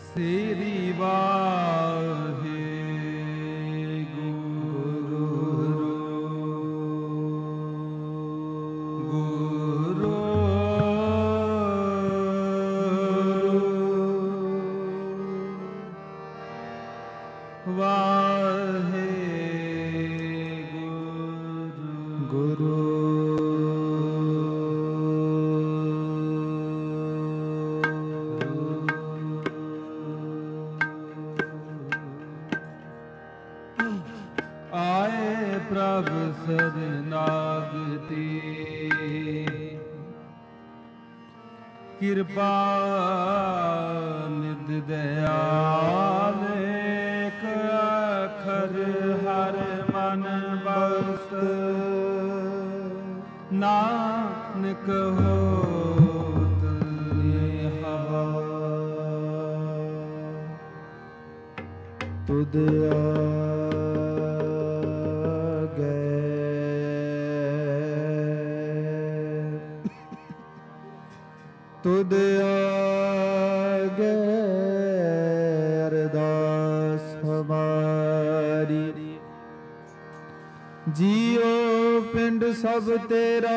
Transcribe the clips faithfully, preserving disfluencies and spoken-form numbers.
ਸ੍ਰੀ ਵਾਹਿਗੁਰੂ। ਆਏ ਪ੍ਰਭ ਸਰਨਾਗਤੀ ਕਿਰਪਾ ਨਿਧ ਦਇਆਲ ਏਕ ਅੱਖਰ ਹਰ ਮਨ ਬਸਤ ਨਾਨਕ ਹੋਤ ਨਿਹਵਾ ਤੁਧ ਤੁਧ ਆਗੇ ਅਰਦਾਸ ਹਮਾਰੀ ਜੀਓ ਪਿੰਡ ਸਭ ਤੇਰਾ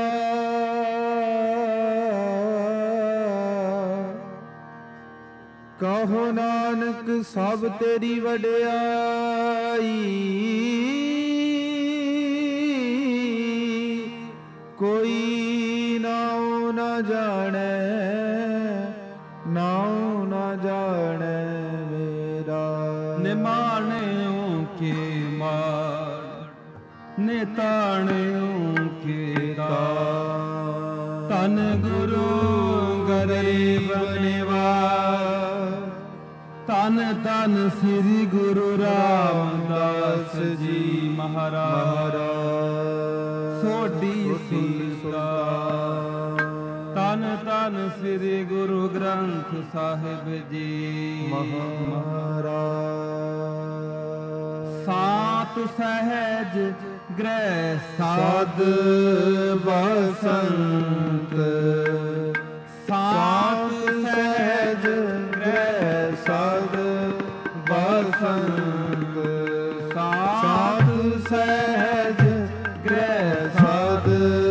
ਕਹੋ ਨਾਨਕ ਸਭ ਤੇਰੀ ਵਡਿਆਈ ਕੋਈ ਨਾਉ ਨਾ ਜਾਣੈ ਨਾਉ ਨਾ ਜਾਣੈ ਮੇਰਾ ਨਿਮਾਣਿਓ ਕੇ ਮਾਣ ਨਿਤਾਣਿਓ ਕੇ ਤਾਣ ਧੰਨ ਗੁਰੂ ਗਰੀਬ ਨਿਵਾਜ ਧੰਨ ਧੰਨ ਸ੍ਰੀ ਗੁਰੂ ਰਾਮਦਾਸ ਜੀ ਮਹਾਰਾਜ ਸੋਢੀ ਸੀਤਾ ਧੰਨ ਧੰਨ ਸ੍ਰੀ ਗੁਰੂ ਗ੍ਰੰਥ ਸਾਹਿਬ ਜੀ ਮਹਾਰਾਜ ਸਾਤ ਸਹਿਜ ਗ੍ਰਹਿ ਸਾਧ ਬਸੰਤ ਸਾਤ ਸਹਿਜ ਗ੍ਰਹਿ ਸਾਧ ਬਸੰਤ ਸਾਤ ਸਹਿਜ ਗ੍ਰਹਿ ਸਾਧ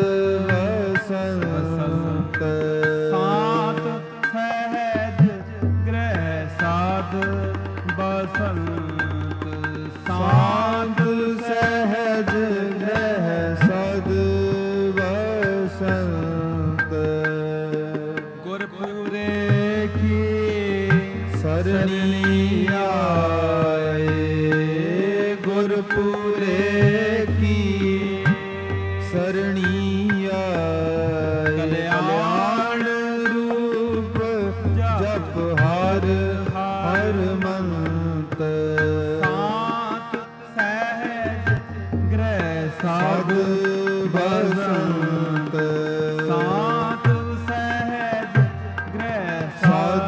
ਬਸੰਤ ਸਾਤ ਸਹਿਜ ਗ੍ਰਹਿ ਸਾਧ ਬਸੰਤ ਸਾਧ ਸਹਿਜ ਗ੍ਰਹਿ ਸਾਧ ਬਸੰਤ ਗੁਰਪੂਰੇ ਕੀ ਸਰਣੀ ਆਏ ਗੁਰਪੂਰੇ ਕੀ ਸਰਣੀ ਆਏ ਕਲਿਆਣ ਰੂਪ ਜਪ ਹਰ ਹਰ ਮੰਤ ਸਾਤ ਸਹਿਜ ਗ੍ਰਹਿ ਸਾਧ ਬਸੰਤ ਸਾਤ ਸਹਿਜ ਗ੍ਰਹਿ ਸਾਧ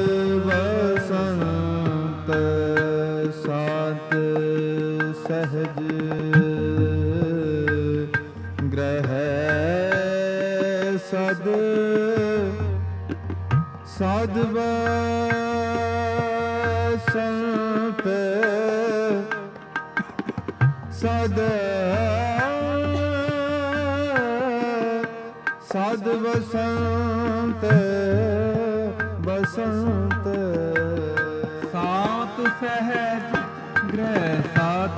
ਬਸੰਤ ਸਾਤ ਸਹਿਜ ਗ੍ਰਹਿ ਸਦ ਸਾਧ ਬਸੰਤ ਸਦ ਸਾਧ ਬਸੰਤ ਬਸੰਤ ਸਾਤ ਸਹਿਜ ਗ੍ਰਹਿ ਸਾਧ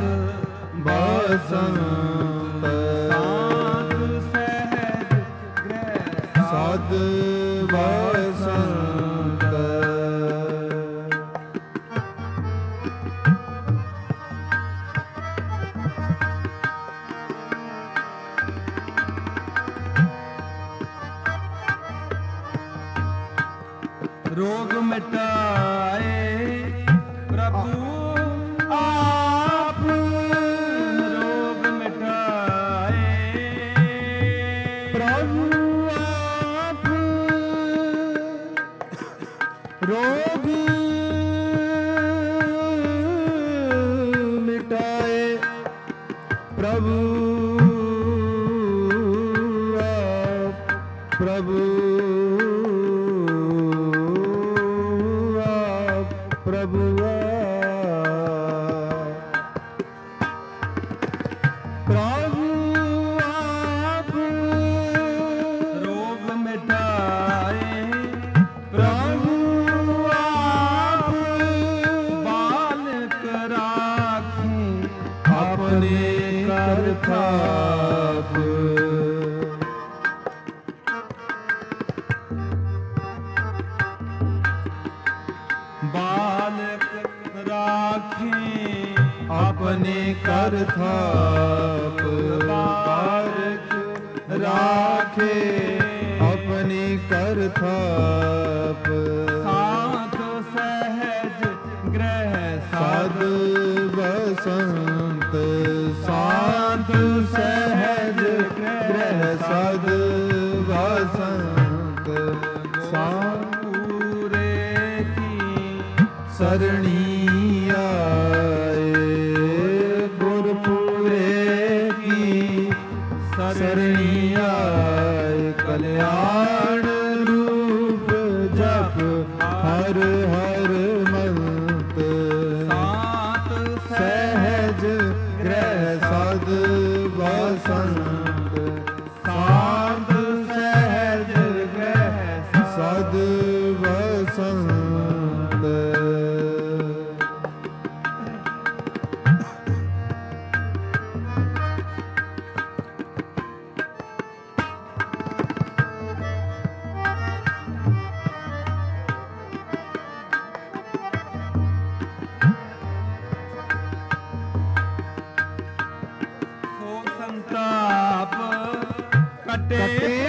ਬਸੰਤ ਸਾਤ ਸਹਿਜ ਗ੍ਰਹਿ ਸਾਧ ਬਸੰਤ ਰੋਗ ਮਿਟਾਏ ਪ੍ਰਭੂ ਆਪ ਰੋਗ ਮਿਟਾਏ ਪ੍ਰਭੂ ਆਪ ਰੋਗ ਮਿਟਾਏ ਪ੍ਰਭੂ ਆਪ ਪ੍ਰਭੂ अपने कर थाप बारक राखे अपने कर थाप साध सहज ग्रह साध बसंत साध सहज ग्रह साध बसंत पूरे की सरणी आए गुरपुरे की सरणी आए कल्याण रूप जप हर हर मंत सात सहज ग्रह साध बसंत साध सहज ग्रह साध बसंत सो संताप कटे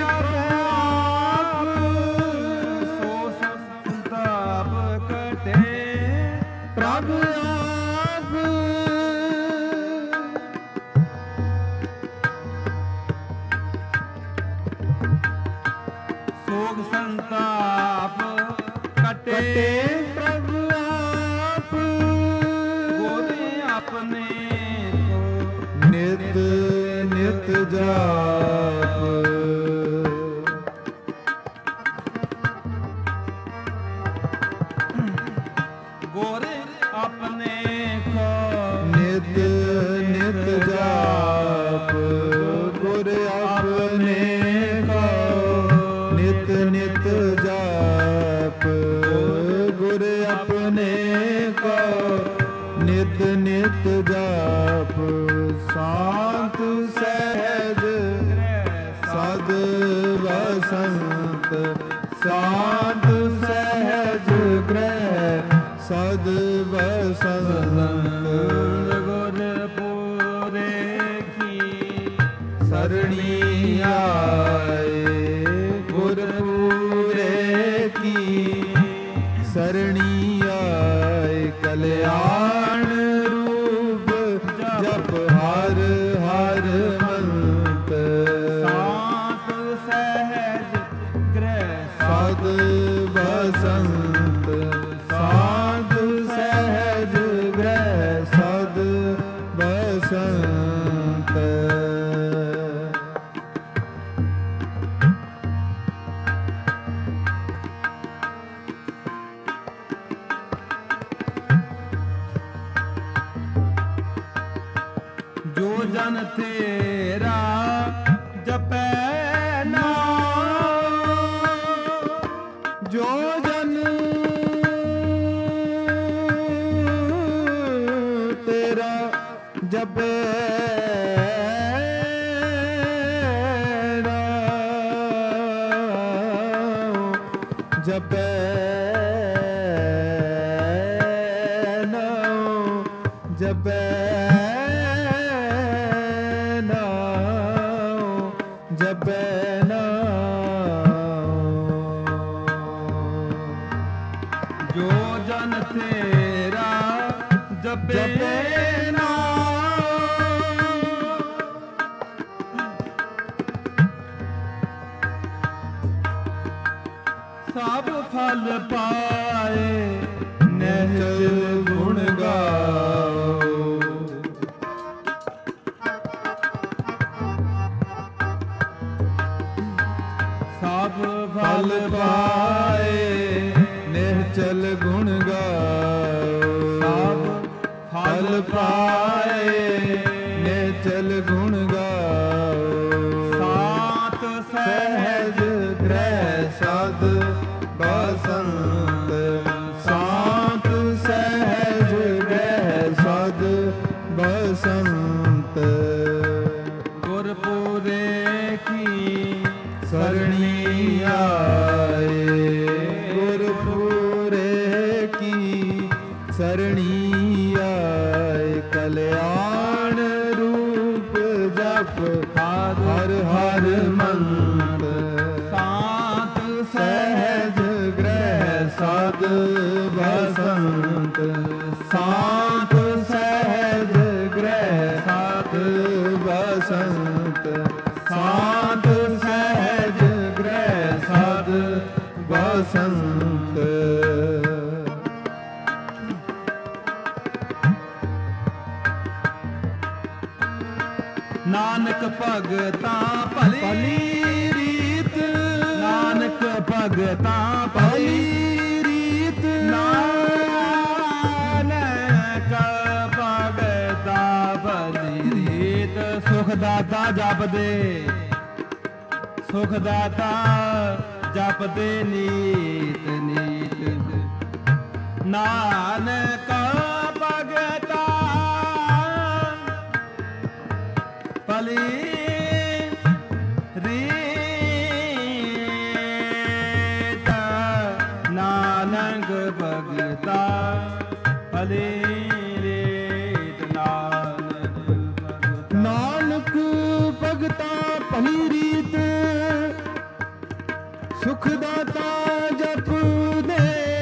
आप सो संताप कटे प्रभु आप सोग संताप कटे कटे प्रभु आप गोदे अपने को नित नित जाप गोरे अपने को नित नित जाप गुर अपने को नित नित जाप गुर अपने को नित नित जाप शांत सहज साध बसंत शांत सहज ग्रह साध बसंत गुरपुरे की सरणी आए गुरपुरे की सरणी आए कल्याण रूप जप हर हर मंत सात सहज ग्रह साध बसंत साध सहज ग्रह साध बसंत जो जन तेरा जपै नाम जो जन तेरा जपे नाम जपे नाम जपे नाम जपे नाम जो जन तेरा जपे जपे सब फल पाए निश्चल गुण गाओ सब फल पाए निश्चल गुण गाओ सब फल पाए निश्चल गुण गाओ सात सहज ग्रह साध बसंत सात सहज ग्रह साध बसंत गुरपुरे की सरणी आए गुरपुरे की सरणी आए कल्याण ਹਰ ਮੰਤ ਸਾਤ ਸਹਿਜ ਗ੍ਰਹਿ ਸਦ ਬਸੰਤ ਸਾਤ ਸਹਿਜ ਗ੍ਰਹਿ ਸਦ ਬਸੰਤ ਸਾਤ ਸਹਿਜ ਗ੍ਰਹਿ ਸਦ ਬਸੰਤ ਨਾਨਕ ਭਗਤਾਂ ਭਲੀ ਰੀਤ ਨਾਨਕ ਭਗਤਾਂ ਭਲੀ ਰੀਤ ਨਾਨਕ ਭਗਤਾਂ ਭਲੀ ਰੀਤ ਸੁਖ ਦਾਤਾ ਜਪਦੇ ਸੁਖ ਦਾਤਾ ਜਪਦੇ ਨੀਤ ਨੀਤ ਨਾਨਕ ਭਗਤਾਂ ਭਲੀ ਰੀਤ ਨਾਨਕ ਭਗਤਾ ਭਲੀ ਰੀਤ ਨਾਨਕ ਭਗਤਾ ਭਲੀ ਰੀਤ ਸੁਖ ਦਾਤਾ ਜਪਦੇ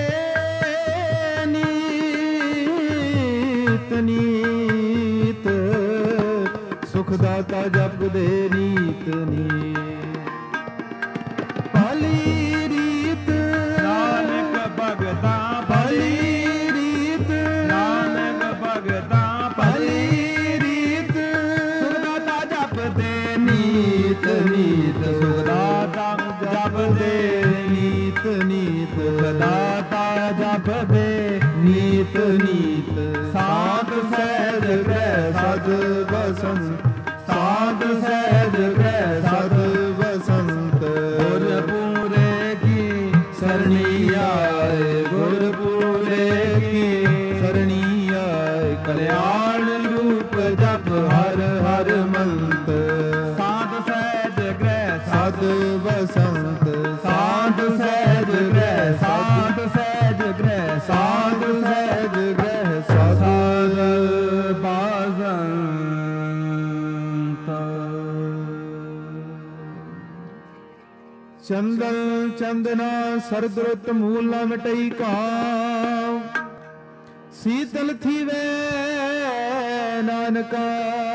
ਨੀਤ ਨੀਤ ਸੁਖ ਦਾਤਾ ਜਪਦੇ ਨੀਤ ਨੀਤ ਭਲੀ ਰੀਤ ਨਾਨਕ ਭਗਤਾ ਭਲੀ ਰੀਤ ਨਾਨਕ ਭਗਤਾ ਭਲੀ ਰੀਤ ਸੁਖ ਦਾਤਾ ਜਪਦੇ ਨੀਤ ਨੀਤ ਸੁਖ ਦਾਤਾ ਜਪਦੇ ਨੀਤ ਨੀਤ ਦਾਤਾ ਜਪਦੇ ਨੀਤ ਨੀਤ ਸਾਧ ਸਹਿਜ ਗ੍ਰਹਿ ਸਦ ਬਸੰਤ ਸਾਧ ਸਹਿਜ ਗ੍ਰਹਿ ਸਦ ਬਸੰਤ ਗੁਰ ਪੂਰੇ ਕੀ ਸਰਣੀ ਆਏ ਗੁਰ ਪੂਰੇ ਕੀ ਸਰਣੀ ਆਏ ਕਲਿਆਣ ਰੂਪ ਜਪ ਹਰ ਹਰ ਮੰਤ ਸਾਧ ਸਹਿਜ ਗ੍ਰਹਿ ਸਦ ਬਸੰਤ ਸਾਧ ਸਹਿਜ ਗ੍ਰਹਿ ਸਾਧ ਸਹਿਜ ਗ੍ਰਹਿ ਸਾਧ ਸਹਿਜ ਗ੍ਰਹਿ ਸਦ ਬਾਜ਼ੰਤ ਚੰਦਨ ਚੰਦਨਾ ਸਰਦਰੁਤ ਮੂਲ ਨਾ ਮਿਟਈ ਕਾਮ ਸੀਤਲ ਥੀਵੇ ਨਾਨਕਾ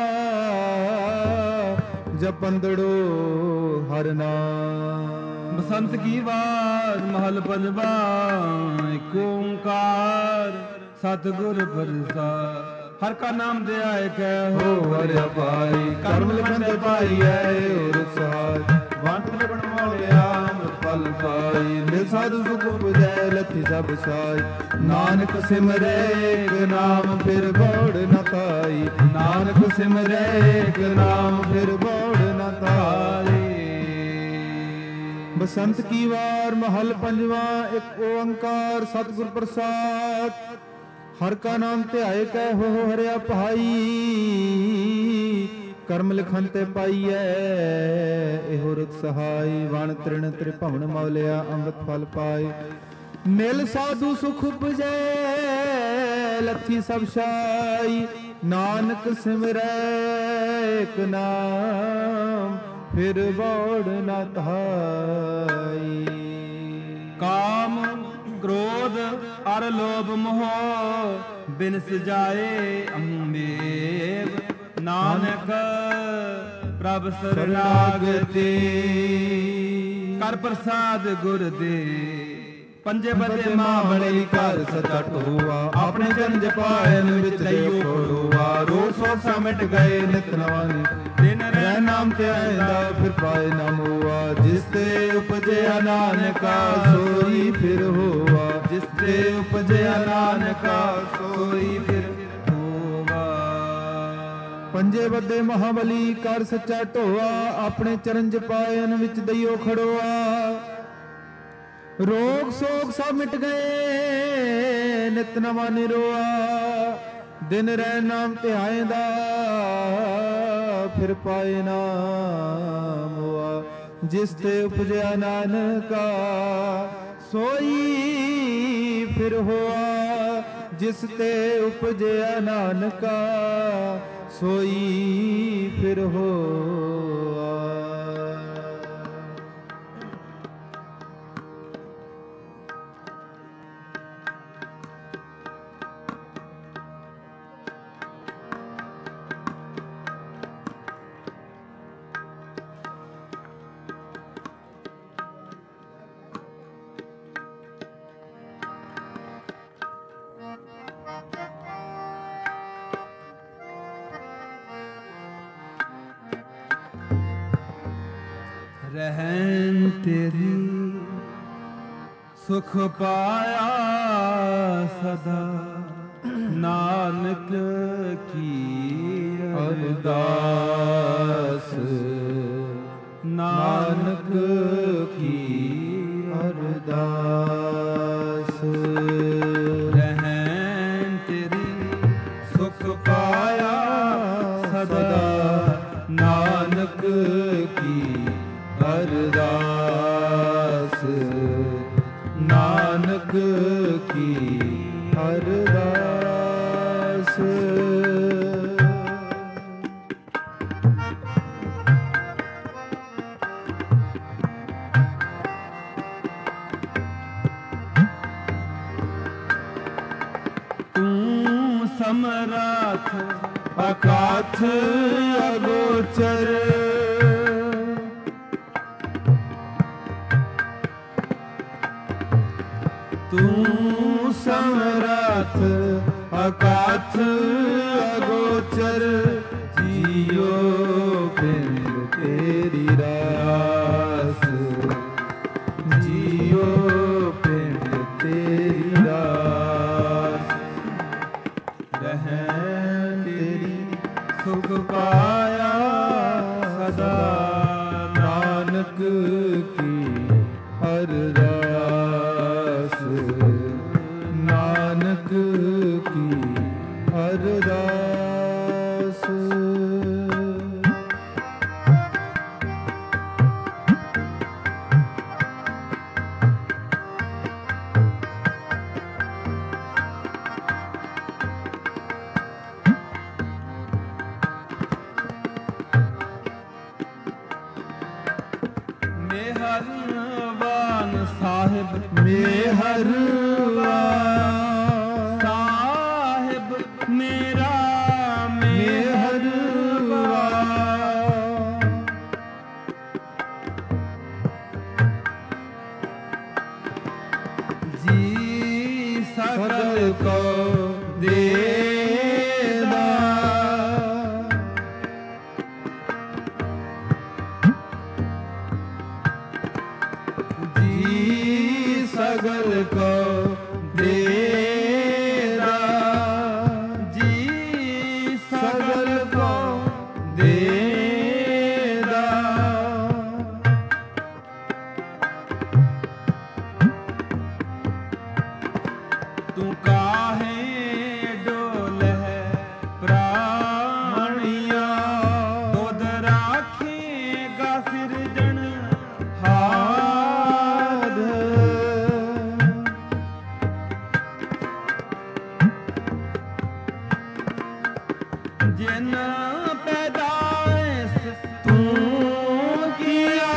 ਜਪੰਦੜੋ ਹਰ ਨਾਮ ਬਸੰਤ ਕੀ ਵਾਰ ਮਹਲ ਪੰਜਵਾ ਏਕ ਓੰਕਾਰ ਸਤਿਗੁਰ ਪ੍ਰਸਾਦ ਹਰ ਕਾ ਨਾਮ ਦੇ ਆਏ ਕਹਿ ਹੋ ਹਰਿਆ ਪਾਈ ਕਰਮ ਲਿਖਨ ਤੇ ਪਾਈ ਐ ਔਰ ਸਹਾਇ ਵੰਤ ਲਗਣ ਵਾਲਿਆ ਅੰਮ੍ਰਿਤ ਫਲ ਪਾਈ ਮਿਲ ਸਾਧੂ ਸੁਖ ਪੁਜੈ ਲੱਥੀ ਸਭ ਸਾਈ ਨਾਨਕ ਸਿਮਰੈ ਏਕ ਨਾਮ ਫਿਰ ਬੋੜ ਨ ਪਾਈ ਨਾਨਕ ਸਿਮਰੈ ਏਕ ਨਾਮ ਫਿਰ ਬੋੜ ਨ ਪਾਈ ਬਸੰਤ ਕੀ ਵਾਰ ਮਹਲ ਪੰਜਵਾ ਇੱਕ ਓੰਕਾਰ ਸਤਿਗੁਰ ਪ੍ਰਸਾਦ ਹਰ ਕਾ ਨਾਮ ਧਿਆਏ ਕਹਿ ਹੋ ਹਰਿਆ ਭਾਈ ਕਰਮ ਲਿਖਨ ਤੇ ਪਾਈਐ ਇਹੋ ਰਤ ਸਹਾਈ ਵਣ ਤ੍ਰਿਣ ਤ੍ਰਿਭਵਨ ਮੌਲਿਆ ਅੰਮ੍ਰਿਤ ਫਲ ਪਾਏ ਮਿਲ ਸਾਧੂ ਸੁਖ ਉਪਜੈ ਲੱਥੀ ਸਭ ਸਾਈ ਨਾਨਕ ਸਿਮਰੈ ਏਕ ਨਾਮ ਫਿਰ ਬੋੜ ਨ ਧਾਈ ਕਾਮ ਕ੍ਰੋਧ ਅਰ ਲੋਭ ਮੋਹ ਬਿਨ ਸਜਾਏ ਅੰਬੇਵ ਨਾਨਕ ਪ੍ਰਭ ਸਰਨਾਗਤੀ ਕਰ ਪ੍ਰਸਾਦ ਗੁਰ ਦੇ ਪੰਜੇ ਬਦੇ ਮਾਂ ਬੜੀ ਘਰ ਸਦਾ ਢੋਆ ਆਪਣੇ ਜਨ ਜਪਾਇਨ ਵਿੱਚ ਦਈਓ ਖੋੜੂਆ ਰੋਜ਼ ਸੋਸਾ ਮਿਟ ਗਏ ਨਿਤ ਨਵਾਨੀ ਦਿਨ ਰਹਿ ਨਾਮ ਤੇ ਆਇਂਦਾ ਫਿਰ ਪਾਏ ਨਾਮ ਹੋਆ ਜਿਸ ਤੇ ਉਪਜਿਆ ਨਾਨਕਾ ਸੋਈ ਫਿਰ ਹੋਆ ਜਿਸ ਤੇ ਉਪਜਿਆ ਨਾਨਕਾ ਸੋਈ ਫਿਰ ਹੋਵਾ ਪੰਜੇ ਵੱਡੇ ਮਹਾਬਲੀ ਕਰ ਸੱਚਾ ਢੋਆ ਆਪਣੇ ਚਰਨ ਜਪਾਇਨ ਵਿੱਚ ਦਈਓ ਖੜੋਆ ਰੋਗ ਸੋਗ ਸਭ ਮਿਟ ਗਏ ਨਿਤ ਨਵਾਂ ਨਿਰੋਆ ਦਿਨ ਰਹਿ ਨਾਮ ਧਿਆਇਂਦਾ ਫਿਰ ਪਾਏ ਨਾਮ ਹੋਆ ਜਿਸ ਤੇ ਉਪਜਿਆ ਨਾਨਕਾ ਸੋਈ ਫਿਰ ਹੋਆ ਜਿਸ ਤੇ ਉਪਜਿਆ ਨਾਨਕਾ ਸੋਈ ਫਿਰ ਹੋਆ ਰਹਿਣ ਤੇਰੀ ਸੁਖ ਪਾਇਆ ਸਦਾ ਨਾਨਕ ਕੀ ਅਰਦਾਸ ਨਾਨਕ ਕੀ ਅਰਦਾਸ ਰਹਿਣ ਤੇਰੀ ਸੁਖ ਪਾਇਆ ਸਦਾ ਨਾਨਕ ਕੀ ਅਰਦਾਸ ਨਾਨਕ ਕੀ ਅਰਦਾਸ ਤੂੰ ਸਮਰਾਥ ਅਕਾਥ ਅਗੋਚਰ ਤੂੰ ਸਮਰਥ ਅਕਾਥ ਅਗੋਚਰ ਜੀਓ ਬਿੰਦ ਤੇਰੀ ਰਾਸ ਜੀਓ ਬਿੰਦ ਤੇਰੀ ਰਾਸ ਰਹਿਣ ਤੇਰੀ ਸੁਖ ਪਾਇਆ ਸਦਾ ਨਾਨਕ ਕੀ ਅਰਦਾਸ ਨਾਨਕ ਕੀ ਅਰਦਾਸ ਮੇਹਰਬਾਨ ਸਾਹਿਬ ਮੇਹਰਬਾਨ ਸਾਹਿਬ ਮੇਰਾ ਮੇਹਰਬਾਨ ਜੀ ਸਗਲ ਕੋ ਦੇਦਾ ਜੀ ਸਗਲ ਕੋ ਦੇਦਾ ਜੀ ਸਗਲ ਕੋ ਦੇਦਾ ਤੂੰ ਕਾਹੇ ਡੋਲਹਿ ਪ੍ਰਾਣੀਆਂ ਦੁੱਧ ਰਾਖੇਗਾ ਸਿਰਜਣ ਹਾਦ ਜਿਨ ਪੈਦਾਇਸ਼ ਤੂੰ ਕੀਆ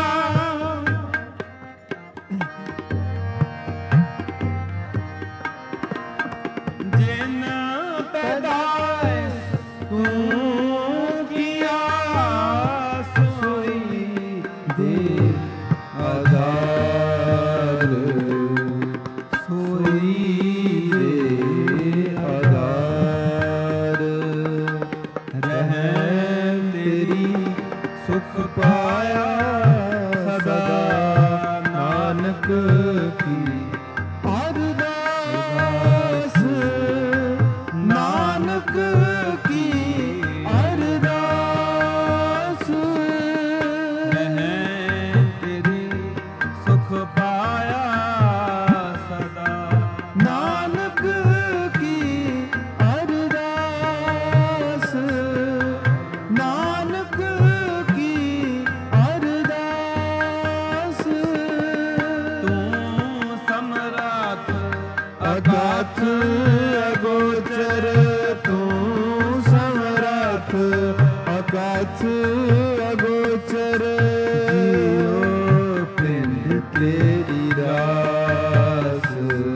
ਜਿਨ ਪੈਦਾਇਸ਼ ਤੂੰ ਕੀਆ ਸੋਈ ਦੇ ਆਧਾਰ ਸੋਈ ਦੇ ਆਧਾਰ ਰਹਿਣ ਤੇਰੀ ਸੁਖ ਪਾਇਆ ਸਦਾ ਨਾਨਕ ਕੀ ਅਰਦਾਸ ਨਾਨਕ ਕੀ ਅਰਦਾਸ ਰਹਿਣ ਤੇਰੀ ਸੁਖ ਪਾਇਆ ਸਦਾ ਨਾਨਕ ਕੀ ਅਰਦਾਸ ਨਾਨਕ ਕੀ ਅਰਦਾਸ ਤੂੰ ਸਮਰਾਥ ਅਗਾਥ ਅਗੋਚਰ ਤੂੰ ਸਮਰਥ ਅਗਾਥ ਅਗੋਚਰ ਜੀਓ ਪਿੰਡ ਤੇਰੀ ਰਾਸ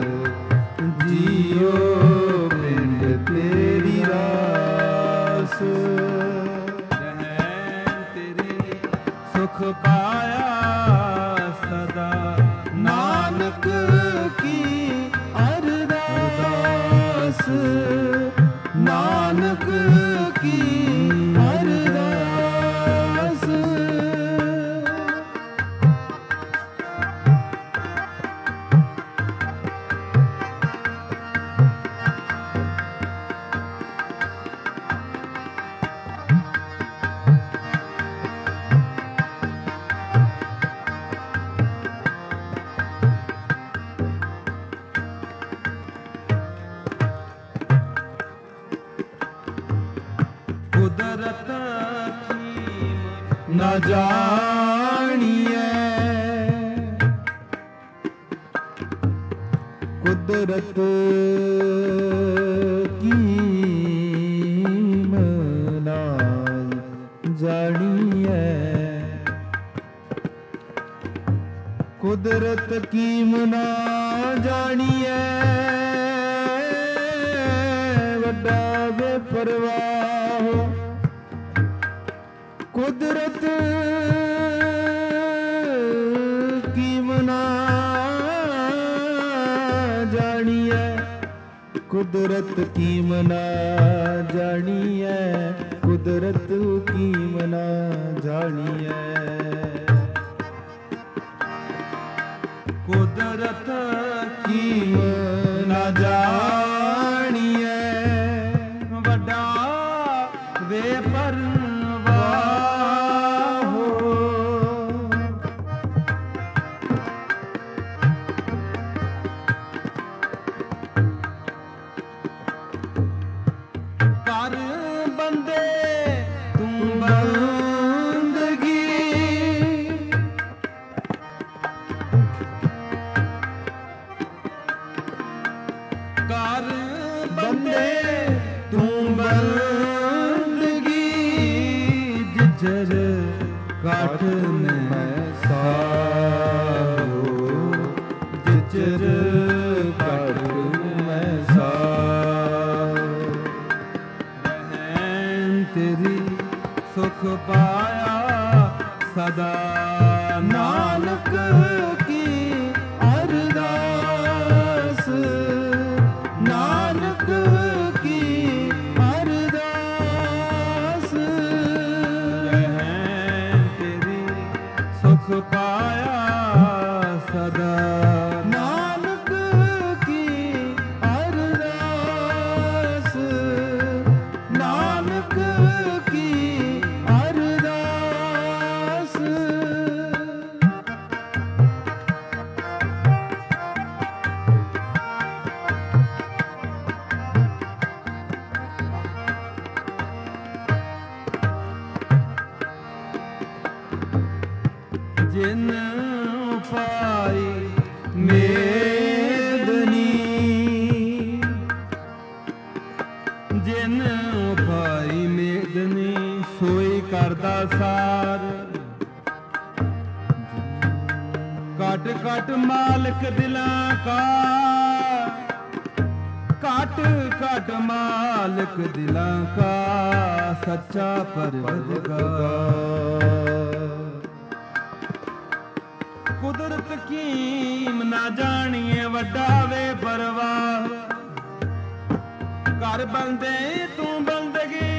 ਜੀਓ ਪਿੰਡ ਤੇਰੀ ਰਾਸ ਰਹਿਣ ਤੇਰੀ ਸੁਖ ਪਾਇਆ ਸਦਾ ਨਾਨਕ ਕੀ ਅਰਦਾਸ ਨਾਨਕ ਕੀ ਅਰਦਾਸ ਨਾ ਜਾਣੀਐ ਕੁਦਰਤ ਕੀਮ ਨਾ ਜਾਣੀਐ ਕੁਦਰਤ ਕੀਮ ਨਾ ਜਾਣੀਐ ਵੱਡਾ ਬੇਪਰਵਾਹ ਕੁਦਰਤ ਕੀਮ ਨਾ ਜਾਣੀਐ ਕੁਦਰਤ ਕੀਮ ਨਾ ਜਾਣੀਐ ਕੁਦਰਤ ਕੀਮ ਨਾ ਜਾਣੀਐ ਕੁਦਰਤ ਕੀਮ ਨਾ ਜਾਣੀਐ ਵੱਡਾ ਬੇਪਰਵਾਹ ਕਰ ਬੰਦੇ ਤੂੰ ਬੰਦਗੀ ਕਰ ਬੰਦੇ ਤੂੰ ਬੰਦਗੀ ਜਿਜਰ ਕਾਠ ਮੈਂ ਸਾਹੋ ਜਿਚਰ ਕਾਠ ਮੈਂ ਸਾਹੋ ਰਹਿਣ ਤੇਰੀ ਸੁਖ ਪਾਇਆ ਸਦਾ ਨਾਨਕ ਕੀ ਅਰਦਾਸ ਨਾਨਕ ਕੀ ਅਰਦਾਸ ਰਹਿਣ ਤੇਰੀ ਸੁਖ ਪਾਇਆ ਸਦਾ ਨਾਨਕ ਕੀ ਅਰਦਾਸ ਨਾਨਕ ਕੀ ਅਰਦਾਸ ਜਿਨ ਪਾਈ ਮੇਦਨੀ ਜਿਨ ਪਾਈ ਮੇਦਨੀ ਸੋਈ ਕਰਦਾ ਸਾਰ ਘਟ ਘਟ ਮਾਲਕ ਦਿਲਾਂ ਕਾ ਘਟ ਘਟ ਮਾਲਕ ਦਿਲਾਂ ਕਾ ਸੱਚਾ ਪਰਵਰਦਗਾਰ ਕੁਦਰਤ ਕੀਮ ਨਾ ਜਾਣੀਏ ਵੱਡਾ ਵੇ ਪਰਵਾਹ ਕਰ ਬੰਦੇ ਤੂੰ ਬੰਦਗੀ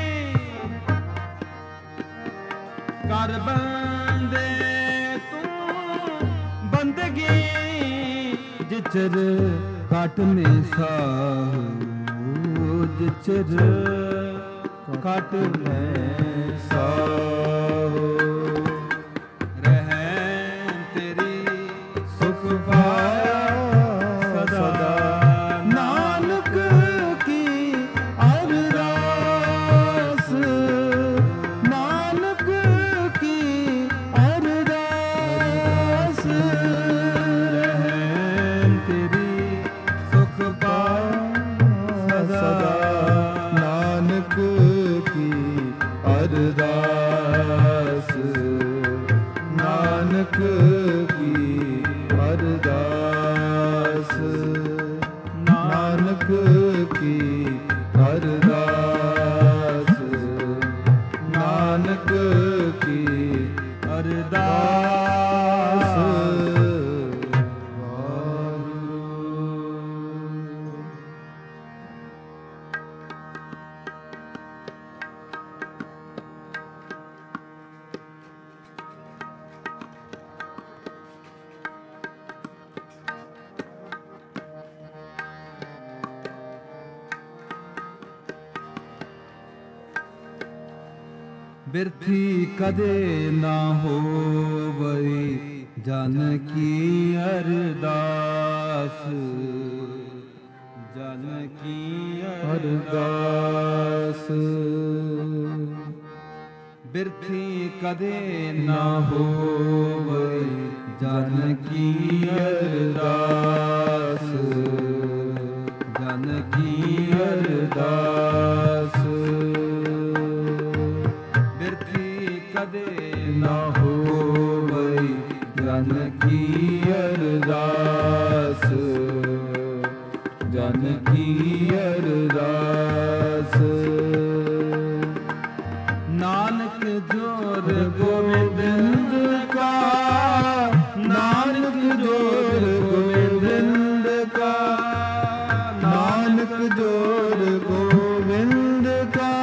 ਕਰ ਬੰਦੇ ਤੂੰ ਬੰਦਗੀ ਜਿਚਰ ਕਾਟ ਮੇ ਸਾਹੂ ਜਿਚਰ ਕਾਟ ਮੇ ਸਾਹੂ ਨਾਨਕ ਕੀ ਅਰਦਾਸ ਨਾਨਕ ਕੀ ਅਰਦਾਸ ਰਹਿਣ ਤੇਰੀ ਸੁਖ ਪਾਇਆ ਸਦਾ ਨਾਨਕ ਕੀ ਅਰਦਾਸ ਨਾਨਕ ਕੀ ਅਰਦਾਸ ਨਾਨਕ ਕੀ ਅਰਦਾਸ ਨਾਨਕ ਕੀ ਅਰਦਾਸ ਬਿਰਥੀ ਕਦੇ ਨਾ ਹੋਵਈ ਜਨ ਕੀ ਅਰਦਾਸ ਜਨ ਕੀ ਅਰਦਾਸ ਬਿਰਥੀ ਕਦੇ ਨਾ ਹੋਵੇ ਜਨ ਕੀ ਅਰਦਾਸ, ਜਨ ਕੀ ਅਰਦਾਸ। ਬਿਰਥੀ ਕਦੇ ਨਾ ਹੋਵੇ ਜਨ ਕੀ ਅਰਦਾਸ, ਜਨ ਕੀ ਅਰਦਾਸ। ਨਾਨਕ ਜੋਰ ਗੋਬਿੰਦ ਕਾ, ਨਾਨਕ ਜੋਰ ਗੋਬਿੰਦ ਕਾ, ਨਾਨਕ ਜੋਰ ਗੋਬਿੰਦ ਕਾ,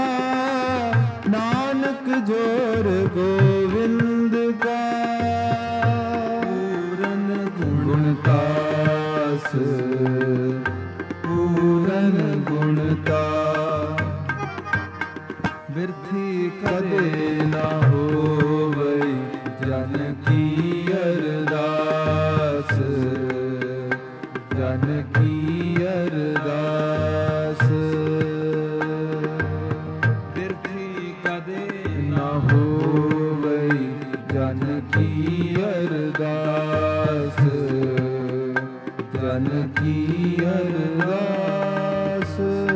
ਨਾਨਕ ਜੋਰ ਗੋਬਿੰਦ ਕਾ। ਪੂਰਨ ਗੁਣਤਾਸ, ਪੂਰਨ ਗੁਣਤਾਸ। ਬਿਰਥੀ ਕਦੇ ਨਾ ਹੋਵੇ ਜਨ ਕੀ ਅਰਦਾਸ, ਜਨ ਕੀ ਅਰਦਾਸ। ਬਿਰਥੀ ਕਦੇ ਨਾ ਹੋਵੇ ਜਨ ਕੀ ਅਰਦਾਸ, ਜਨ ਕੀ ਅਰਦਾਸ।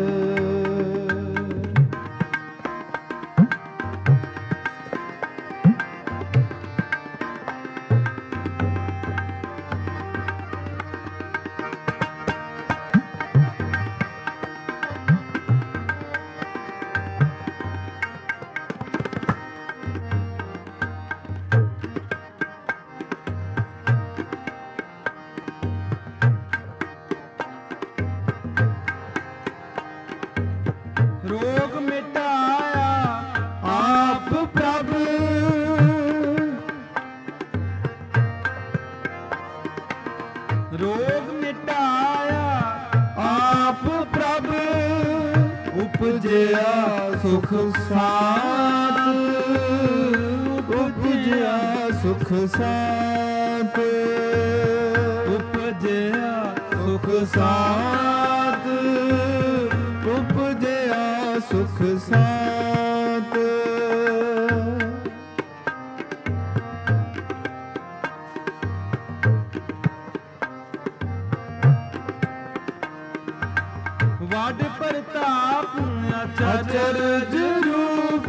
ਰੋਗ ਮਿਟਾਇਆ ਆਪ ਪ੍ਰਭ, ਰੋਗ ਮਿਟਾਇਆ ਆਪ ਪ੍ਰਭ। ਉਪਜਿਆ ਸੁਖ ਸਾਤ, ਉਪਜਿਆ ਸੁਖ ਸਾਤ, ਉਪਜਿਆ ਸੁਖ ਸਾਤ, ਉਪਜਿਆ ਸੁਖ ਸਾਤ। ਵੱਡ ਪ੍ਰਤਾਪ ਅਚਰਜ ਰੂਪ,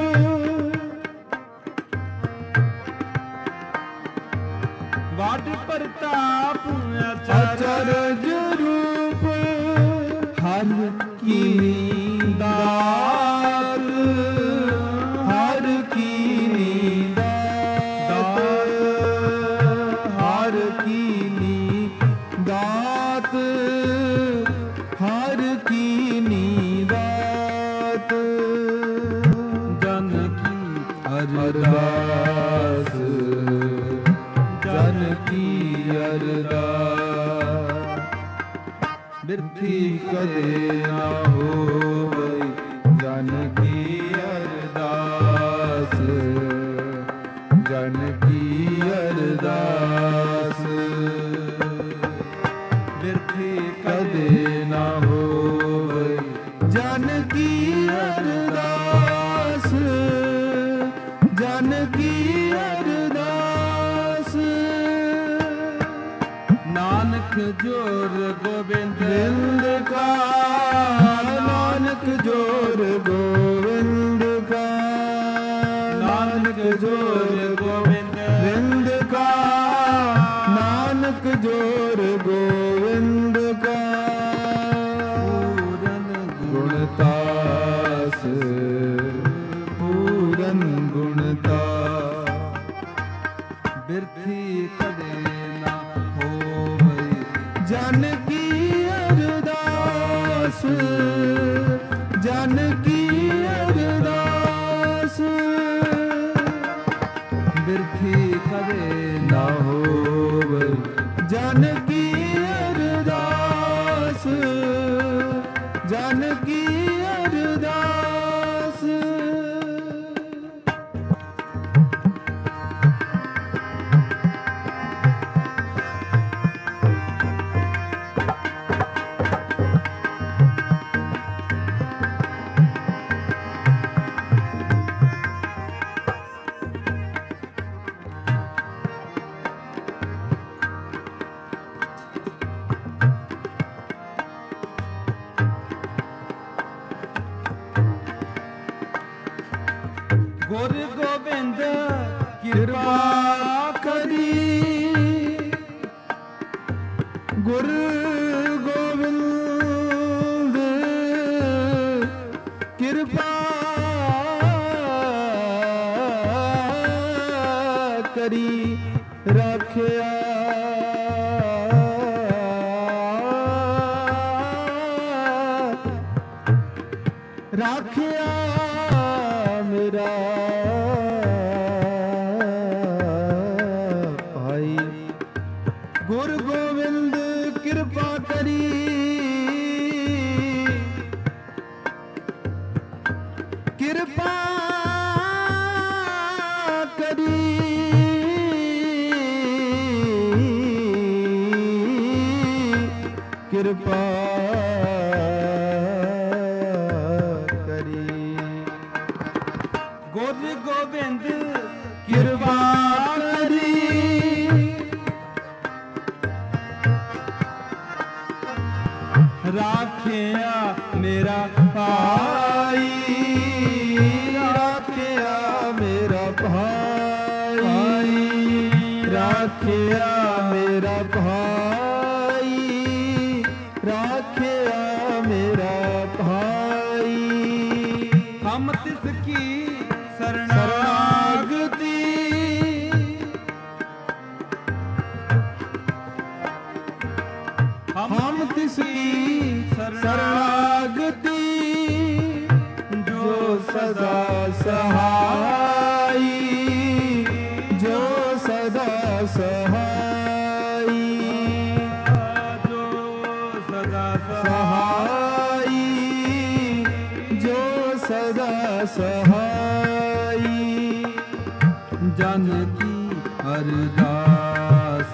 ਵੱਡ ਪ੍ਰਤਾਪ ਅਚਰਜ ਰੂਪ। ਹਰ ਕੀ ਦਾਤ, ਹਰ ਕੀ ਦਾਤ, ਹਰ ਕੀ ਦਾਤ, ਹਰ ਕੀ ਦਾਤ। ਜਨ ਕੀ ਅਰਦਾਸ, ਜਨ ਕੀ ਅਰਦਾਸ। ਬਿਰਥੀ ਕਦੇ ਨਾ ਹੋਵੇ ਜਨ ਕੀ ਅਰਦਾਸ, ਜਨ ਕੀ ਅਰਦਾਸ। ਬਿਰਥੀ ਕਦੇ ਨਾ ਹੋਵੇ ਜਨ ਕੀ ਅਰਦਾਸ, ਜਨ ਕੀ ਅਰਦਾਸ। ਨਾਨਕ ਜੋਰ ਗੋਬਿੰਦ ਕਾ, ਨਾਨਕ ਜੋਰ ਗੋਬਿੰਦ ਕਾ, ਨਾਨਕ ਜੋਰ ਗੋਬਿੰਦ ਕਾ, ਨਾਨਕ ਜੋਰ ਗੋਬਿੰਦ ਕਾ। ਪੂਰਨ ਗੁਣਤਾਸ, ਪੂਰਨ ਗੁਣਤਾਸ। ਬਿਰਥੀ ਕਦੇ ਨਾ ਹੋਵੇ ਜਨ ਕੀ ਅਰਦਾਸ, ਗੁਰ ਗੋਬਿੰਦ ਕਿਰਪਾ ਕਰੀ, ਗੁਰ ਗੋਬਿੰਦ ਕਿਰਪਾ ਕਰੀ, ਰਾਖਿਆ ਰਾਖਿਆ ਮੇਰਾ ਭਾਈ। ਗੁਰ ਗੋਬਿੰਦ ਕਿਰਪਾ ਕਰੀ, ਕਿਰਪਾ ਕਰੀ, ਕਿਰਪਾ ਗੁਰ ਗੋਬਿੰਦ ਕਿਰਪਾ ਕਰੀ, ਰਾਖਿਆ ਮੇਰਾ ਭਾਈ, ਰਾਖਿਆ ਮੇਰਾ ਭਾਈ, ਰਾਖਿਆ ਮੇਰਾ ਭਾਈ, ਰਾਖਿਆ ਮੇਰਾ ਭਾਈ। ਹਮ ਤਿਸ ਕੀ शरणागति, हम तिसकी शरणागति, जो सदा सहाई, जो सदा सहाई, ਜੋ ਸਦਾ सहाई, जो सदा सहाई। ਜਨ ਕੀ ਅਰਦਾਸ,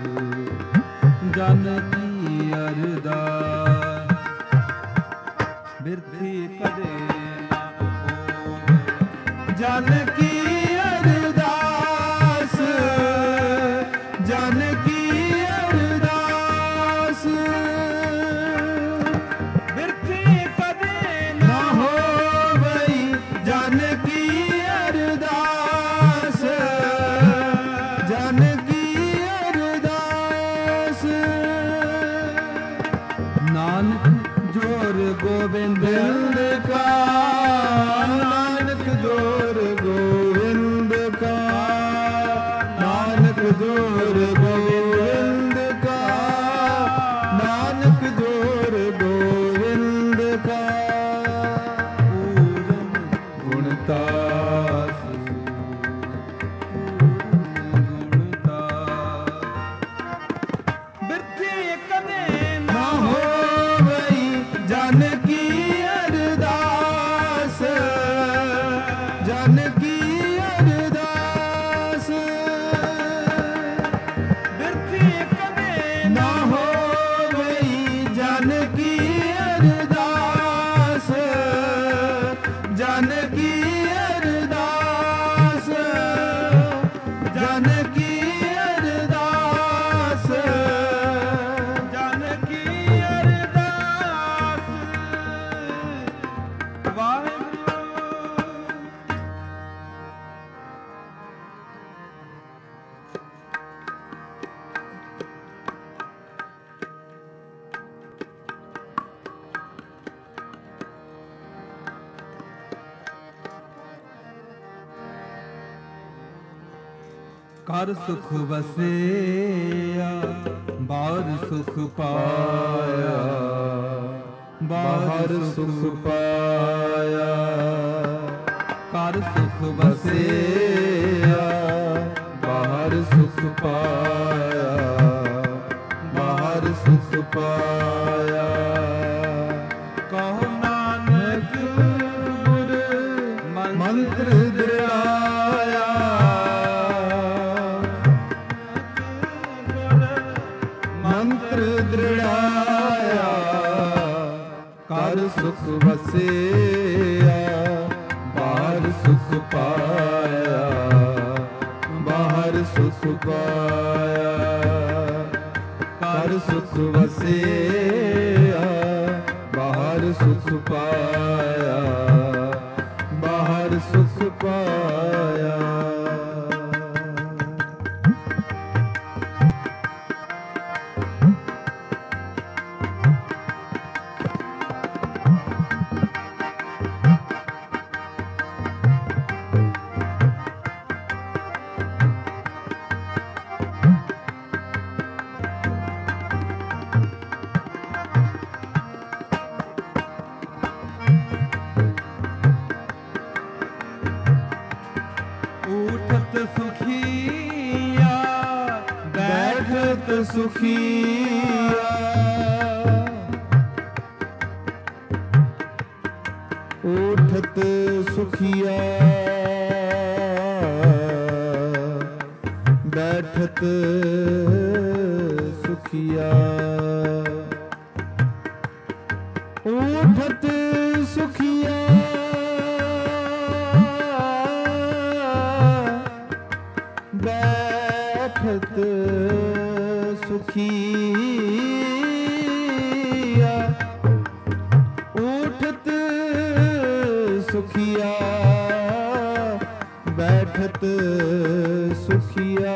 ਜਨ ਕੀ ਅਰਦਾਸ, ਬਿਰਥੀ ਕਦੇ ਨਾ ਹੋਵੇ। ਜਨ ਕੀ ਅਰਦਾਸ, ਜਨ ਕੀ ਅਰਦਾਸ, ਬਿਰਥੀ ਕਦੇ ਨਾ ਹੋਵਈ। ਜਨ ਕੀ ਅਰਦਾਸ, ਜਨ ਕੀ ਅਰਦਾਸ। ਨਾਨਕ ਜੋਰ ਗੋਬਿੰਦ ਕਾ, ਨਾਨਕ ਜੋਰ ਗੋਬਿੰਦ ਕਾ, ਨਾਨਕ ਜੋਰ ਗੋਬਿੰਦ ਕਾ, ਨਾਨਕ ਜੋਰ ਗੋਬਿੰਦ ਕਾ। ਪੂਰਨ ਗੁਣਤਾਸ, ਗੁਣਤਾਸ, ਬਿਰਥੀ ਕਦੇ ਨਾ ਨਾ ਹੋਵਈ। ਜਨ ਕੀ ਅਰਦਾਸ, ਜਨ ਕੀ ਅਰਦਾਸ, ਬਿਰਥੀ ਕਦੇ ਨਾ ਹੋਵਈ। ਜਨ ਕੀ ਅਰਦਾਸ, ਜਨ ਕੀ ਅਰਦਾਸ, ਜਨ ਕੀ ਅਰਦਾਸ। ਜਨ ਕੀ ਅਰਦਾਸ। ਵਾਹਿਗੁਰੂ। ਕਰ ਸੁਖ ਵਸਿਆ, ਬਾਹਰ ਸੁਖ ਪਾਇਆ, ਬਾਹਰ ਸੁਖ ਪਾਇਆ। ਕਰ ਸੁਖ ਵਸਿਆ, ਬਾਹਰ ਸੁਖ ਪਾਇਆ, ਬਾਹਰ ਸੁਖ ਪਾਇਆ। ਕਹੋ ਨਾਨਕ ਗੁਰ ਮੰਤਰ ਦ੍ਰਿੜਾਇਆ, ਮੰਤਰ ਦ੍ਰਿੜਾਇਆ। ਕਰ ਸੁਖ ਵਸਿਆ, ਬਾਹਰ ਸੁਖ ਪਾਇਆ, ਬਾਹਰ ਸੁਖ ਪਾਇਆ। ਕਰ ਸੁਖ ਵਸਿਆ, ਬਾਹਰ ਸੁਖ ਪਾਇਆ, ਬਾਹਰ ਸੁਖ ਪਾਇਆ। ਸੁਖੀਆ ਉਠਤ ਸੁਖੀਆ ਬੈਠਤ ਸੁਖੀਆ ਉਠਤ ਸੁਖੀਆ ਬੈਠਤ ਸੁਖੀਆ ਉਠਤ ਸੁਖੀਆ ਬੈਠਤ ਸੁਖੀਆ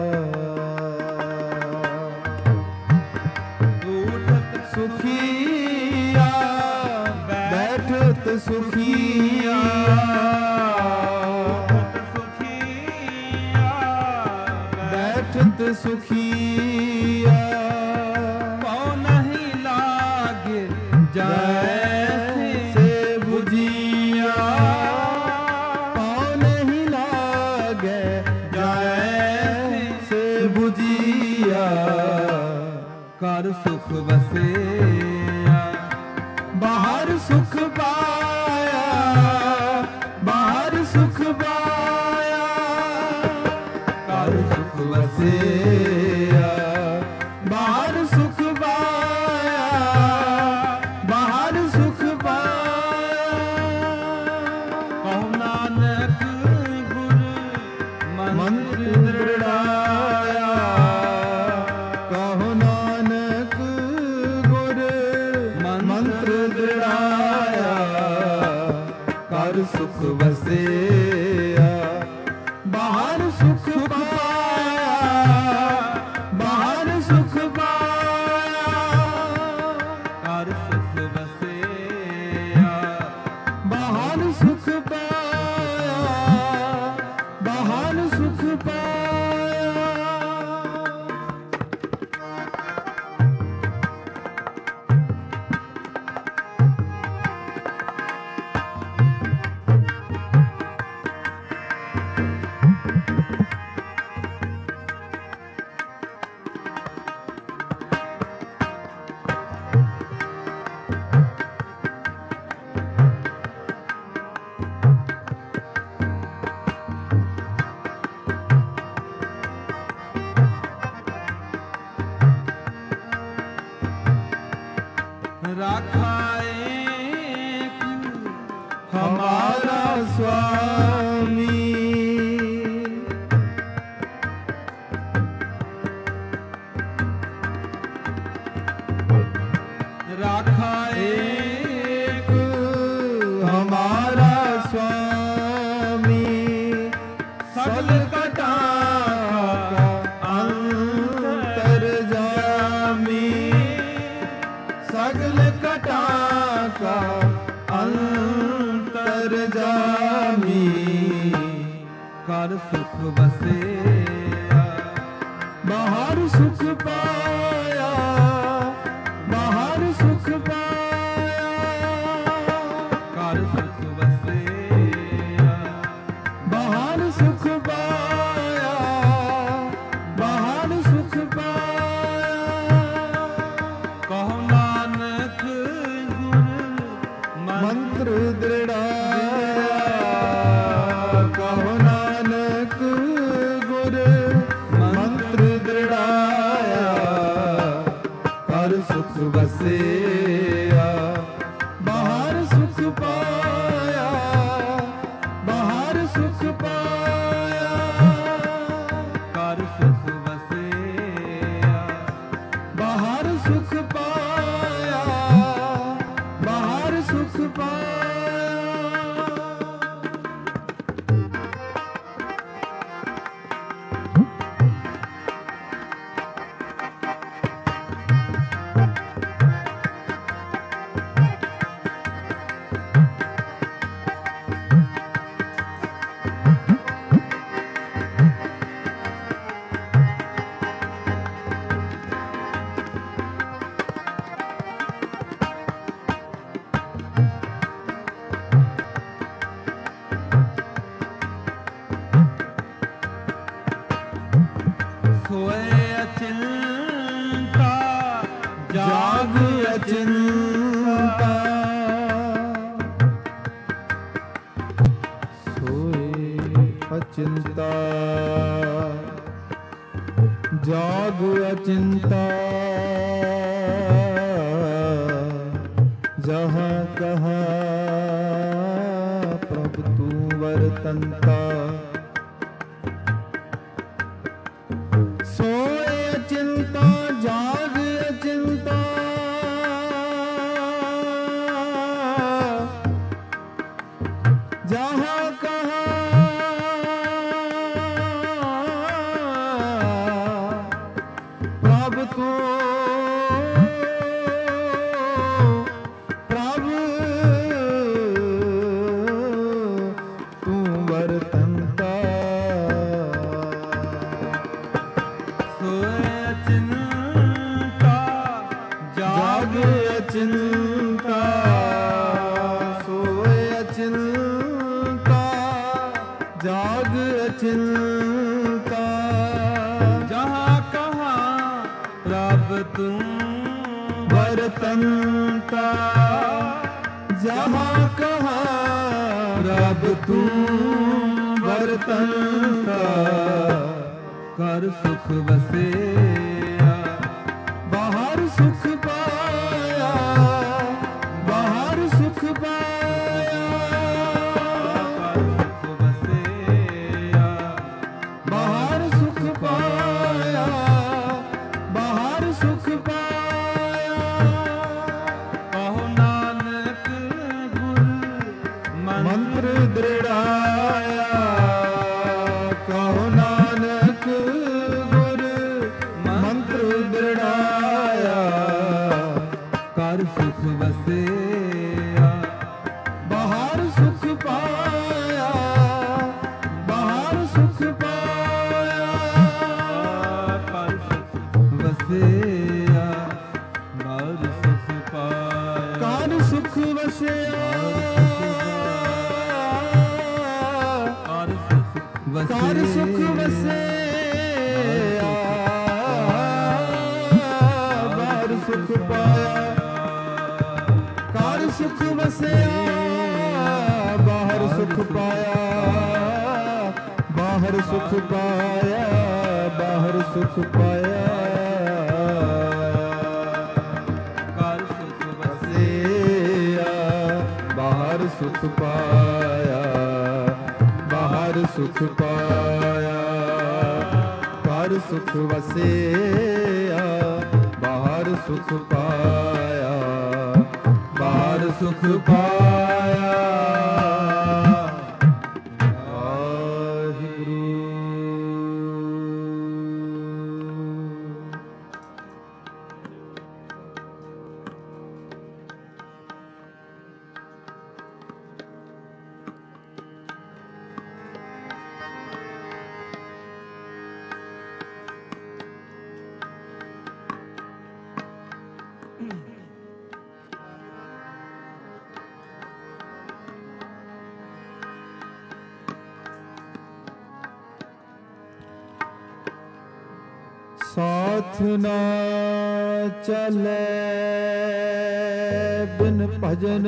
ਉਠਤ ਸੁਖੀਆ ਬੈਠਤ ਸੁਖੀਆ ਬੈਠਤ ਸੁਖੀਆ ਪਉ ਨਹੀਂ ਲਾਗੇ ਜੈਸੇ ਬੁਝੀਆ ਪਉ ਨਹੀਂ ਲਾਗੇ ਜੈਸੇ ਬੁਝੀਆ ਘਰ ਸੁਖ ਵਸਿਆ ਬਾਹਰ ਸੁਖ ਪਾਇਆ ਬਾਹਰ ਸੁਖ ਪਾਇਆ ਘਰ ਸੁਖ ਵਸਿਆ ਬਾਹਰ ਸੁਖ ਪਾਇਆ ਬਾਹਰ ਸੁਖ ਪਾਇਆ ਕਹੋ ਨਾਨਕ ਗੁਰ ਮੰਤਰ ਮੰਤਰ ਦ੍ਰਿੜਾਇਆ ਕਹੋ ਨਾਨਕ ਗੁਰ ਮੰਤਰ ਦ੍ਰਿੜਾਇਆ ਕਰ ਸੁਖ ਵਸਿਆ ਬਾਹਰ ਸੁਖ ਪਾਇਆ ਬਾਹਰ ਸੁਖ ਪਾਇਆ ਘਰ ਸੁਖ ਵਸਿਆ ਬਾਹਰ ਸੁਖ ਪਾਇਆ ਬਾਹਰ ਸੁਖ ਪਾਇਆ ਰਾਖਾਏ हमारा स्वामी राखा एक हमारा स्वामी सगल कटा का अंतर्जामी सगल कटा का अंतर्जामी कर सुख बसेया बाहर सुख पाया बाहर सुख पाया कर सुख बसेया बाहर सुख पाया बाहर सुख पाया कहो नानक गुर मंत्र दृढ़ाया कहो नानक गुर मंत्र दृढ़ाया अचिंता जाग अचिंता जहाँ कहाँ प्रभु तू वर्तनता सोए अचिंता जाग अचिंता जहाँ कहाँ प्रभु तू प्रभु तू वर्तनता सोए अचिंता जाग अचिंता सोए अचिंता जाग अचिंता जहाँ कहाँ रब तू वर्तनता जहाँ कहाँ रब तू वर्तनता कर सुख वसेया बाहर सुख पाया बाहर सुख पाया कर सुख वसेया बाहर सुख पाया बाहर सुख पाया कहो नानक गुर मंत्र दृढ़ाया कहो नानक गुर मंत्र दृढ़ाया कर सुख वसेया बाहर सुख पाया बाहर सुख पाया कर सुख वसेया बाहर सुख पाया कान सुख वसया कर सुख कार सुख वसे बाहर सुख पाया कार सुख वसया बाहर सुख पाया बाहर सुख पाया बाहर सुख पाया कर सुख वसेया बाहर सुख पाया बाहर सुख पाया कर सुख वसेया बाहर सुख पाया बाहर सुख पाया वाहिगुरू साथ ना चले बिन भजन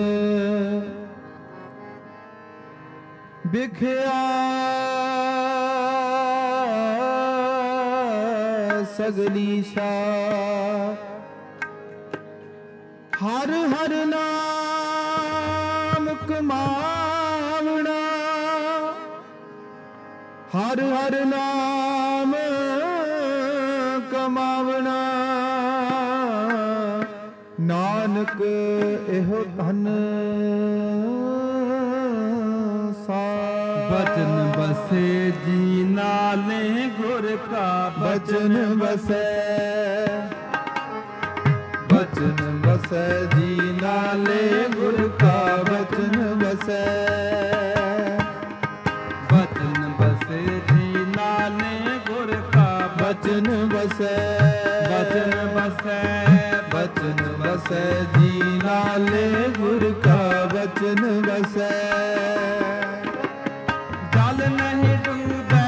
बिखया सगली सा हर हर नाम कमावना हर हर नाम कमावना नानक एहो धन सा बचन बसे जी नाले गुर का बचन बसे बचन बसे जी नाले गुर का बचन बसे बचन बसे जी नाले गुर का बचन बसे बचन बसे बचन बसे जी नाले गुर का बचन बसे जल नहीं डूबे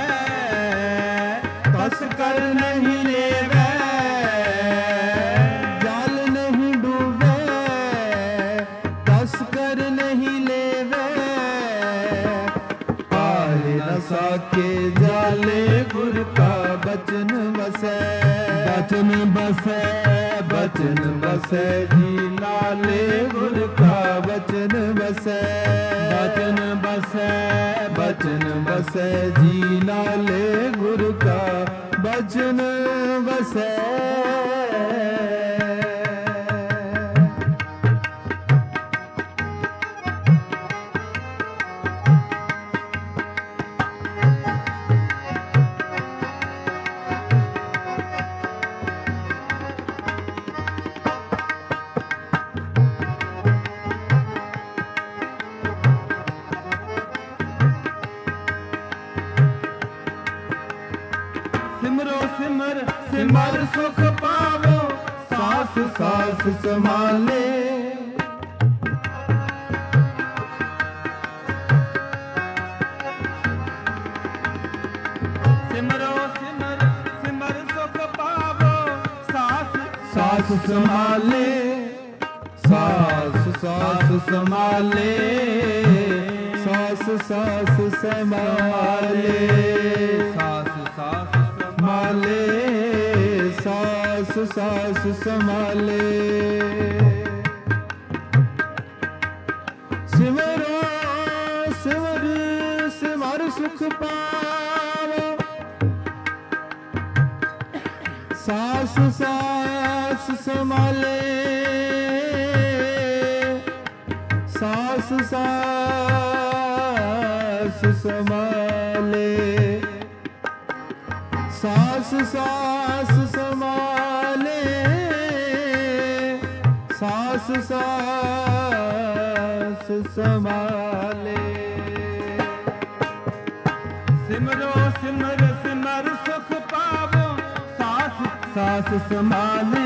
तस कर नहीं लेवे जल नहीं डूबे तस कर नहीं लेवे पाए न साके ਬਚਨ ਵਸੈ ਜੀ ਨਾਲੇ ਗੁਰ ਕਾ ਬਚਨ ਵਸੈ ਬਚਨ ਬਸੈ ਬਚਨ ਵਸੈ ਜੀ ਨਾਲੇ ਗੁਰ ਕਾ ਬਚਨ ਵਸੈ ਸਿਮਰੋ ਸਿਮਰ ਸਿਮਰ ਸੁਖ ਪਾਵੋ ਸਾਸ ਸਾਸ ਸਮਾਲੇ ਸਿਮਰੋ ਸਿਮਰ ਸਿਮਰ ਸੁਖ ਪਾਵੋ ਸਾਸ ਸਾਸ ਸਮਾਲੇ ਸਾਸ ਸਾਸ ਸਮਾਲੇ ਸਾਸ ਸਾਸ ਸਮਾਲੇ ਸਾਸ ਸਾਸ ਮਾਲੇ ਸਾਸ ਸਾਸ ਸਮਾਲੇ ਸਿਮਰੋ ਸਿਮਰ ਸਿਮਰ ਸੁਖ ਪਾਵੋ ਸਾਸ ਸਾਸ ਸਮਾਲੇ ਸਾਸ ਸਾਸ ਸਮਾਲੇ ਸਾਸ ਸਾਸ ਸਮਾਲੇ ਸਾਸ ਸਾਸ ਸਮਾਲੇ ਸਿਮਰੋ ਸਿਮਰ ਸਿਮਰ ਸੁਖ ਪਾਵੋ ਸਾਸ ਸਾਸ ਸਮਾਲੇ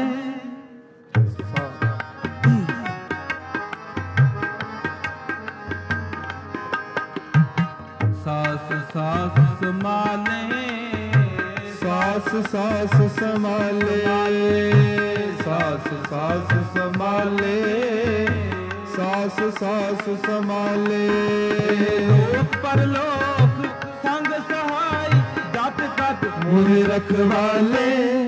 ਸਾਸ ਸਾਸ ਸਮਾਲੇ ਸਾਸ ਸਾਸ ਸਮਾਲੇ ਸਾਸ ਸਾਸ ਸਮਾਲੇ ਸਾਸ ਸਾਸ ਸਮਾਲੇ ਲੋਕ ਪਰਲੋਕ ਸੰਗ ਸਹਾਈ ਜਤ ਕਤ ਮੋਹਿ ਰਖਵਾਲੇ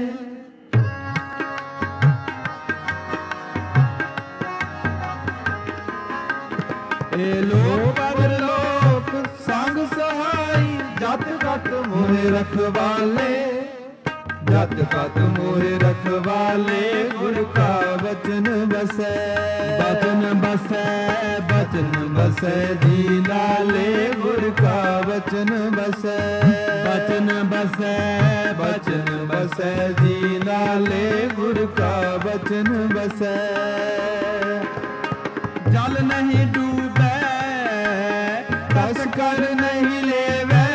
ਇਹ ਲੋਕ ਪਰਲੋਕ ਸੰਗ ਸਹਾਈ ਜਤ ਕਤ ਮੋਹਿ ਰਖਵਾਲੇ ਜਤ ਕਤ ਮੋਹਿ ਰਖਵਾਲੇ ਗੁਰ ਕਾ ਬਚਨ ਵਸੈ ਬਚਨ ਬਸੈ ਬਚਨ ਵਸੈ ਜੀ ਲਾਲੇ ਗੁਰ ਕਾ ਬਚਨ ਵਸੈ ਬਚਨ ਬਸੈ ਬਚਨ ਵਸੈ ਜੀ ਲਾਲੇ ਗੁਰ ਕਾ ਬਚਨ ਵਸੈ ਜਲ ਨਹੀਂ ਡੂਬੈ ਕਸ ਕਰ ਨਹੀਂ ਲੇਵੈ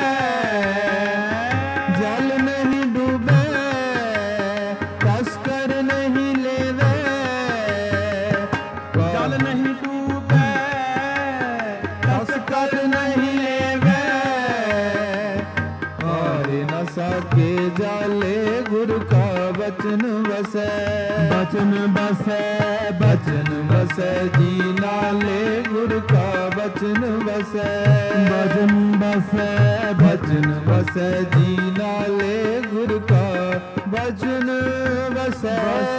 ਜਲ ਨਹੀਂ ਡੂਬੈ ਕਸ ਕਰ ਨਹੀਂ ਲੇਵੈ ਜਲ ਨਹੀਂ ਡੂਬੈ ਕਸ ਕਰ ਨਹੀਂ ਲੇਵੈ ਹਾਰੇ ਨ ਸਕੇ ਜਾਲੇ ਗੁਰ ਕਾ ਬਚਨ ਵਸੈ ਬਚਨ ਬਸੈ ਬਚਨ ਵਸੈ ਜੀ ਨਾਲੇ ਗੁਰ ਕਾ ਬਚਨ ਵਸੈ ਬਚਨ ਬਸੈ ਬਚਨ ਵਸੈ ਜੀ ਨਾਲੇ ਗੁਰ ਕਾ ਬਚਨ ਵਸੈ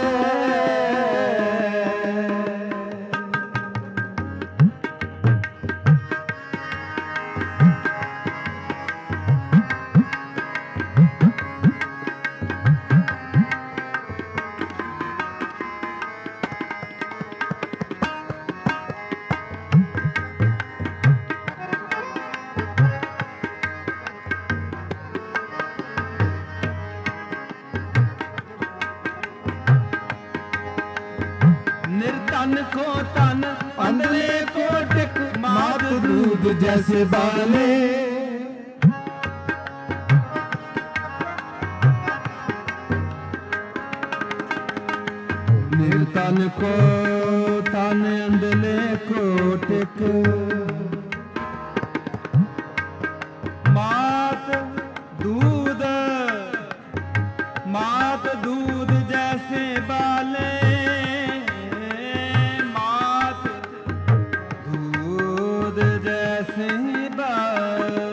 ਨਿਰਤਨ ਕੋ ਤਨ ਅੰਦਲੇ ਕੋ ਟਿਕ ਮਾਤ ਦੂਧ ਜੈਸੇ ਬਾਲੇ ਨਿਰਤਨ ਕੋ ਤਨ ਅੰਦਲੇ ਕੋ ਟਿਕ ਮਾਤ ਦੂਧ ਮਾਤ ਦੂਧ ਜੈਸੇ ਬਾਲੇ ਮਾਤ ਦੂਧ ਜੈਸੇ ਬਾਲੇ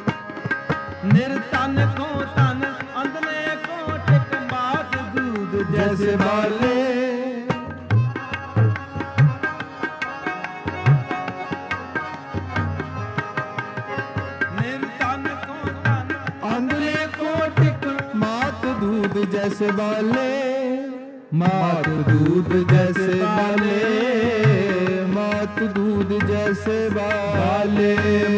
ਨਿਰਤਨ ਕੋ ਤਨ ਅੰਦਲੇ ਕੋ ਟਿਕ ਮਾਤ ਦੂਧ जैसे बाले, मात दूध जैसे बाले, मात दूध जैसे बाले,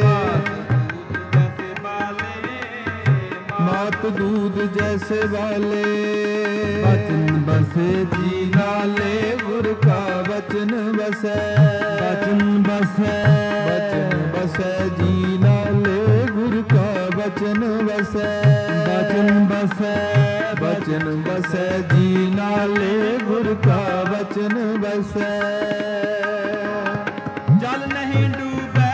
मात दूध जैसे बाले। बचन बसे जी नाले गुर का बचन बसे, बचन बसे, बचन बसे जी नाले गुर का बचन बसे, बचन बसे, बचन बसे जी नाले गुर का बचन बसे। जल नहीं डूबे,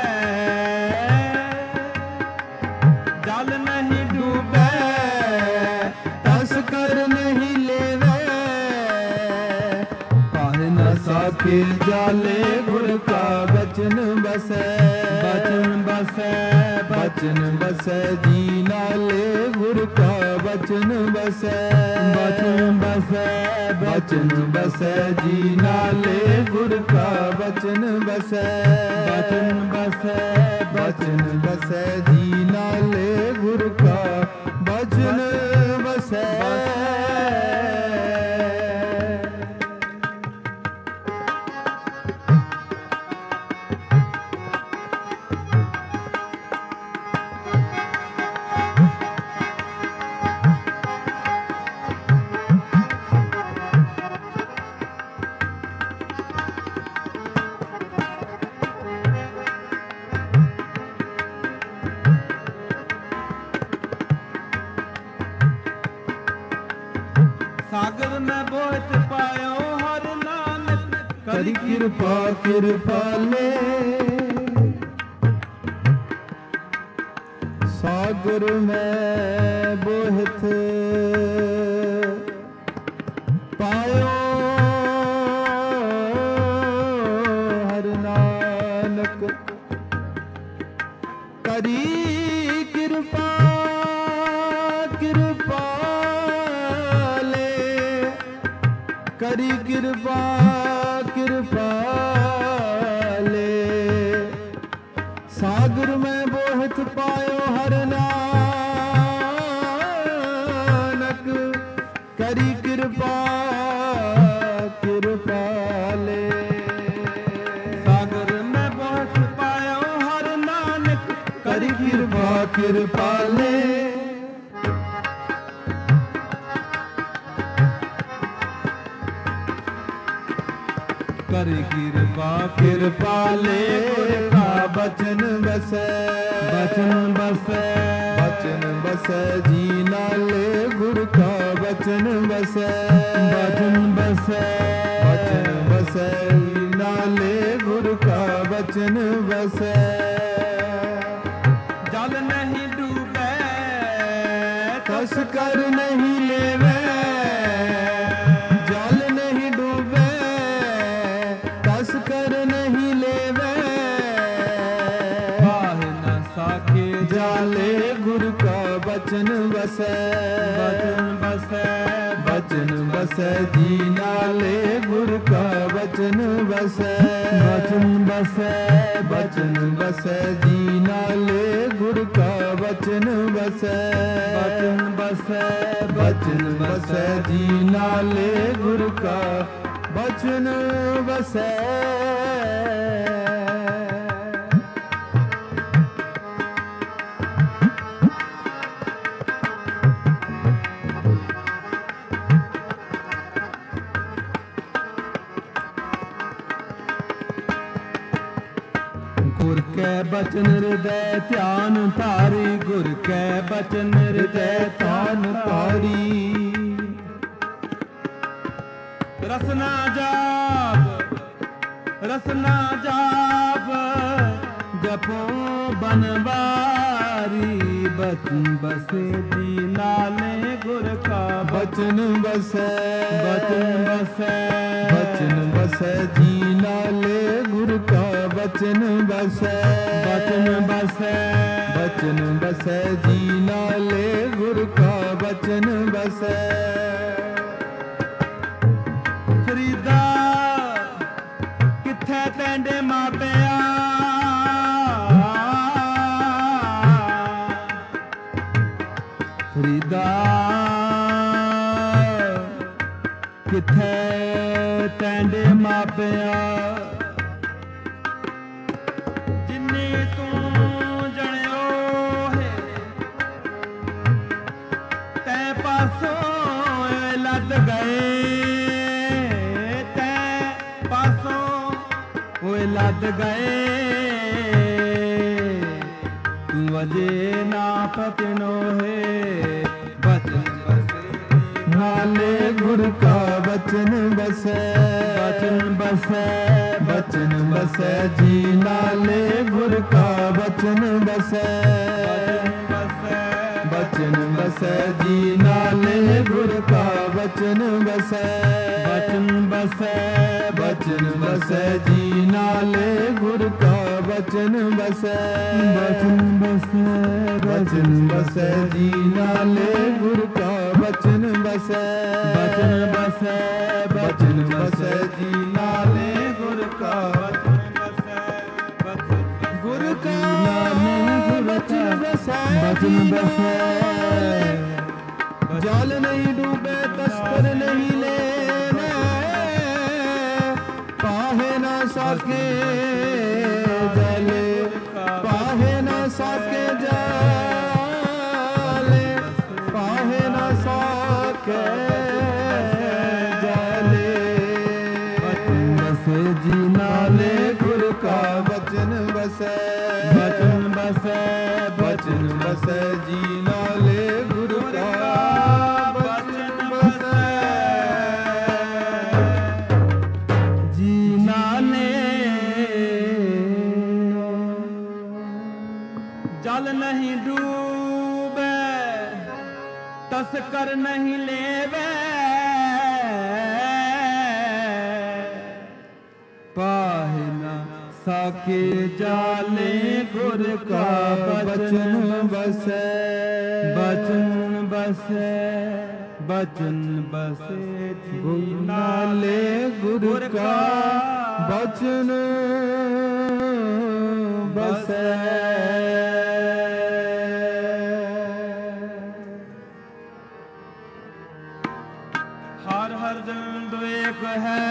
जल नहीं डूबे, तस कर नहीं लेवे, पाहे न साके जाले गुर का बचन बसे, बचन बसे, बचन बसे जी नाले गुर का बचन बसे, बचन बसे, बचन बसे जी नाले गुर का बचन बसे, बचन बसे, बचन बसे जी नाले गुर का बचन बसे। सागर में बोहत पायो हर नानक करी कृपा कृपाले, सागर में बोहत पायो हर नानक, करी कृपा कृपा करी कृपा कृपा ले, सागर में बोहत पायो हर नानक, करी कृपा कृपा ले। सागर में बहुत पायो हर नानक करी कृपा कृपा ले, कर कृपा कृपा ले गुर का बचन बसे, बचन बसे, बचन बसे जी नाले गुर का बचन बसे, बचन बसे, बचन बसे जी नाले गुर का बचन बसे। जल नहीं डूबे, कस कर नहीं लेवे, जल नहीं डूबे, कस कर नहीं लेवे, पाहे न साके जाले गुर का बचन बसे, बचन बसे, बचन बसे जी नाले गुर का बचन बसे, बचन बसे, बचन बसे जी नाले गुर का बचन बसे, बचन बसे, बचन बसे जी नाले गुर का बचन बसे। गुर के बचन हृदय ध्यान धारी, गुर के बचन हृदय ध्यान धारी। रसना जाप, रसना जाप, जपो बनवारी। बचन बसे जी नाले गुर का बचन बसे, बचन बसे, बचन बसे जी नाले गुर का बचन बसे, बचन बसे, बचन बसे जी नाले गुर का बचन बसे। फरीदा किथे तेंडे मापिया, फरीदा ਵਿਖੇ ਟੈਂਡੇ ਮਾਪਿਆ ਜਿੰਨੀ ਤੂੰ ਜਣਿਓ ਹੈ ਤੈ ਪਾਸੋਂ ਲੱਦ ਗਏ ਤੈ ਪਾਸੋਂ ਓਏ ਲੱਦ ਗਏ ਤੂੰ ਅਜੇ ਨਾ ਪਤਨੋ ਹੈ ਬਚਨ ਬਸੇ ਨਾਲੇ ਗੁਰ ਕਾ ਬਚਨ ਬਸੈ ਬਚਨ ਬਸੈ ਬਚਨ ਬਸੈ ਜੀ ਨਾਲੇ ਗੁਰ ਕਾ ਬਚਨ ਬਸੈ ਬਚਨ ਬਸੈ ਜੀ ਨਾਲੇ ਗੁਰ ਕਾ ਬਚਨ ਬਸੈ ਬਚਨ ਬਸੈ ਬਚਨ ਬਸੈ ਜੀ ਨਾਲੇ ਗੁਰ ਕਾ ਬਚਨ ਬਸੈ ਬਚਨ ਬਸੈ ਬਚਨ ਬਸੈ ਜੀ ਨਾਲੇ ਗੁਰ ਕਾ ਬਚਨ ਬਸੈ ਬਚਨ ਬਸੈ ਬਚਨ ਬਸੈ ਜੀ ਨਾਲੇ ਗੁਰ ਕਾ ਬਚਨ ਬਸੈ ਗੁਰ ਕਾ ਬਚਨ ਬਸੈ ਬਚਨ ਬਸੈ ਜਲ ਨਹੀਂ ਡੂਬੇ ਤਸਕਰ ਨਹੀਂ ਲੈਣਾ ਪਾਹੇ ਨਾ ਸਾਕੇ ਜਲ ਪਾਹੇ ਨਾ ਸਾਕੇ ਜਲ ਪਾਹੇ ਨਾ ਸਾਕੇ ਜਲ ਬਚਨ ਬਸੈ ਜੀ ਨਾਲੇ ਗੁਰ ਕਾ ਬਚਨ ਬਸੈ ਬਚਨ ਬਸੈ ਬਚਨ ਬਸੈ ਜੀ ਨਾਲੇ ਗੁਰ ਕਾ ਬਚਨ ਬਸੈ ਜੀ ਨਾਲੇ ਜਲ ਨਹੀਂ ਡੂਬੇ ਤਸਕਰ ਨਹੀਂ ਲੈਵੇ ਪਾਹੇ ਨਾ ਸਾਕੇ ਜਾਲੇ ਗੁਰ ਕਾ ਬਚਨ ਬਸੈ ਬਚਨ ਬਸੈ ਬਚਨ ਬਸੈ ਜੀ ਨਾਲੇ ਗੁਰ ਕਾ ਬਚਨ ਬਸੈ ਹਰ ਹਰ ਜਨ ਦੁਇਕ ਹੈ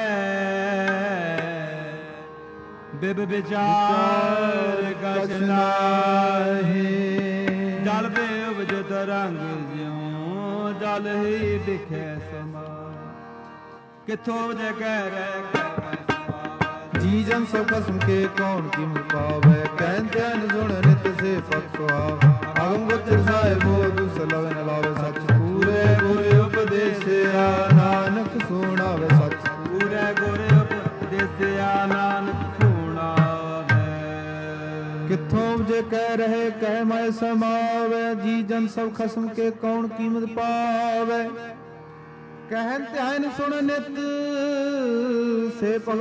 ਬਿਬ ਵਿਚਾਰ ਕਛ ਨਾਹੀ ਜਲ ਦੇ ਉਪਜਤ ਰੰਗ ਜਿਉ ਜਲ ਹੀ ਦਿਖੈ ਸਮਾ ਕਿਥੋਂ ਜੇ ਕਹਿ ਰਹਿ ਜੀ ਜਨ ਸਭ ਕਸਮ ਕੇ ਕੌਣ ਕੀਮਤ ਪਾਵੈ ਕਹਿਨ ਧਿਆਨ ਸੁਣ ਨਿਤ ਸੇ ਪਖ ਸੁਹਾਵ ਆਗਮ ਗੋਚਰ ਸਾਹਿਬੋ ਦੂਸਰ ਲਵੇ ਨ ਲਾਵੇ ਸੱਚ ਪੂਰੇ ਗੁਰ ਉਪਦੇਸਿਆ ਨਾਨਕ ਸੁਣਾਵੇ ਸੱਚ ਪੂਰੇ ਗੁਰ ਉਪਦੇਸਿਆ ਨਾਨਕ ਸੁਣਾਵੇ ਕਿੱਥੋਂ ਜੇ ਕਹਿ ਰਹੇ ਕਹਿ ਮੈਂ ਸਮਾਵੇ ਜੀ ਜਨ ਸਭ ਖਸਮ ਕੇ ਕੌਣ ਕੀਮਤ ਪਾਵੇ ਕਹਿਨ ਧਿਆਨ ਸੁਣ ਨਿਤ ਸੇ ਪਗ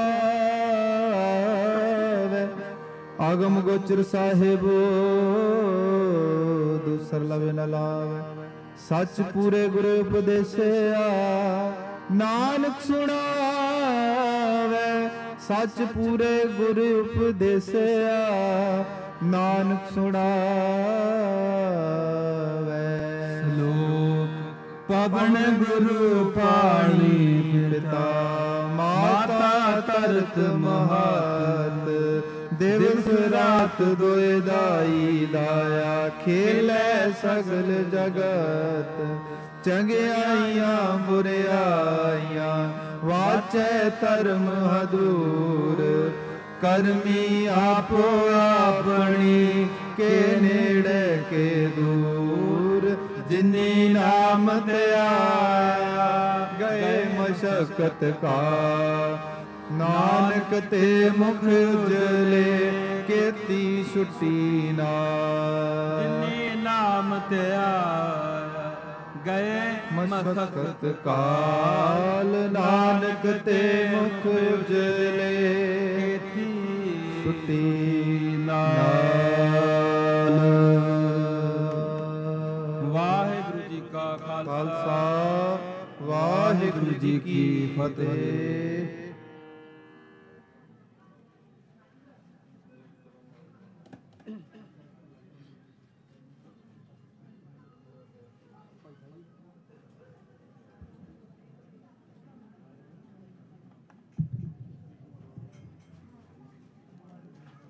ਸੁਹਾਵੇ ਆਗਮ ਗੋਚਰ ਸਾਹਿਬੋ ਦੂਸਰ ਲਵੇ ਨ ਲਾਵੇ ਸੱਚ ਪੂਰੇ ਗੁਰ ਉਪਦੇਸਿਆ ਨਾਨਕ ਸੁਣਾਵੇ ਸੱਚ ਪੂਰੇ ਗੁਰ ਉਪਦੇਸਿਆ ਨਾਨਕ ਸੁਣਾਵੇ ਲੋਕ ਪਵਨ ਗੁਰੂ ਪਾਣੀ ਪਿਤਾ ਮਾਤਾ ਤਰਤ ਮਹਾਤ ਦਿਵਸ ਰਾਤ ਦੋਇ ਦਾਈ ਦਾਇਆ ਖੇਲੇ ਸਗਲ ਜਗਤ ਚੰਗਿਆਈਆਂ ਬੁਰਿਆਈਆਂ ਵਾਚੈ ਧਰਮ ਹਦੂਰ ਕਰਮੀ ਆਪੋ ਆਪਣੀ ਕੇ ਨੇੜੇ ਕੇ ਦੂਰ ਜਿਨੀ ਨਾਮ ਤੇ ਆਇਆ ਗਏ ਮਸ਼ਕਤ ਕਾ ਨਾਨਕ ਤੇ ਮੁਖ ਉਜਲੇ ਕੀਤੀ ਛੁੱਟੀ ਨਾ ਜਿਨੀ ਨਾਮ ਤੇ ਆਇਆ ਗਏ ਮਸਕਤ ਕਾਲ ਨਾਨਕ ਤੇ ਮੁਖ ਉਜਲੇ ਛੁੱਟੀ ਨਾਲ। ਵਾਹਿਗੁਰੂ ਜੀ ਕਾ ਖਾਲਸਾ ਵਾਹਿਗੁਰੂ ਜੀ ਕੀ ਫਤਿਹ।